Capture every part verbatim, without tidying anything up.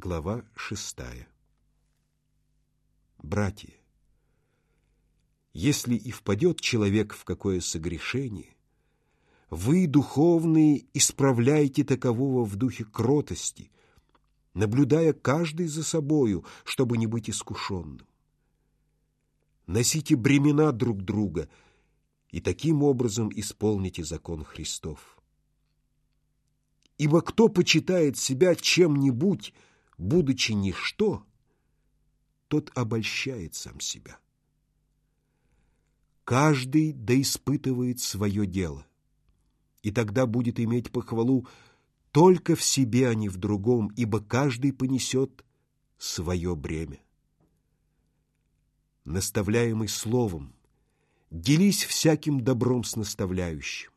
Глава шестая. Братья, если и впадет человек в какое согрешение, вы, духовные, исправляйте такового в духе кротости, наблюдая каждый за собою, чтобы не быть искушенным. Носите бремена друг друга и таким образом исполните закон Христов. Ибо кто почитает себя чем-нибудь, будучи ничто, тот обольщает сам себя. Каждый да испытывает свое дело, и тогда будет иметь похвалу только в себе, а не в другом, ибо каждый понесет свое бремя. Наставляемый словом, делись всяким добром с наставляющим.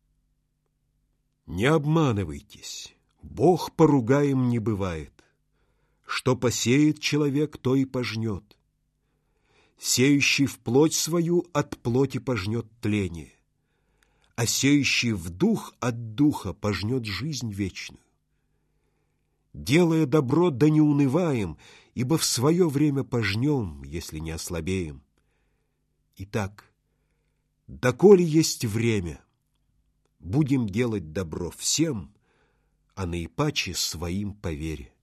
Не обманывайтесь, Бог поругаем не бывает. Что посеет человек, то и пожнет. Сеющий в плоть свою от плоти пожнет тление, а сеющий в дух от духа пожнет жизнь вечную. Делая добро, да не унываем, ибо в свое время пожнем, если не ослабеем. Итак, доколе есть время, будем делать добро всем, а наипаче своим по вере.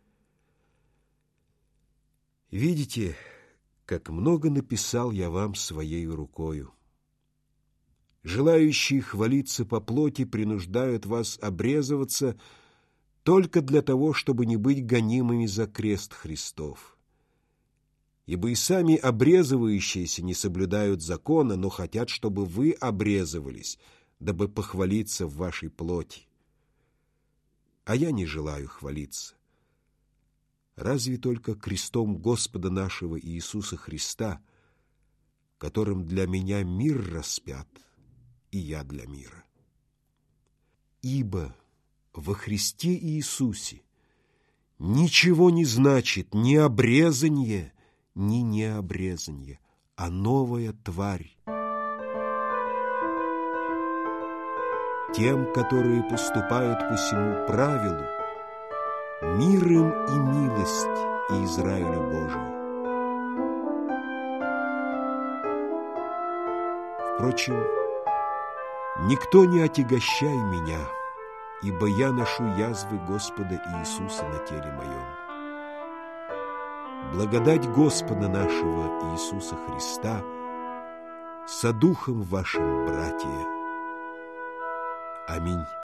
Видите, как много написал я вам своей рукою. Желающие хвалиться по плоти принуждают вас обрезываться только для того, чтобы не быть гонимыми за крест Христов. Ибо и сами обрезывающиеся не соблюдают закона, но хотят, чтобы вы обрезывались, дабы похвалиться в вашей плоти. А я не желаю хвалиться. Разве только крестом Господа нашего Иисуса Христа, которым для меня мир распят, и я для мира. Ибо во Христе Иисусе ничего не значит ни обрезанье, ни необрезанье, а новая тварь. Тем, которые поступают по сему правилу, мир им и милость и Израилю Божию. Впрочем, никто не отягощай меня, ибо я ношу язвы Господа Иисуса на теле моем. Благодать Господа нашего Иисуса Христа со духом вашим, братья. Аминь.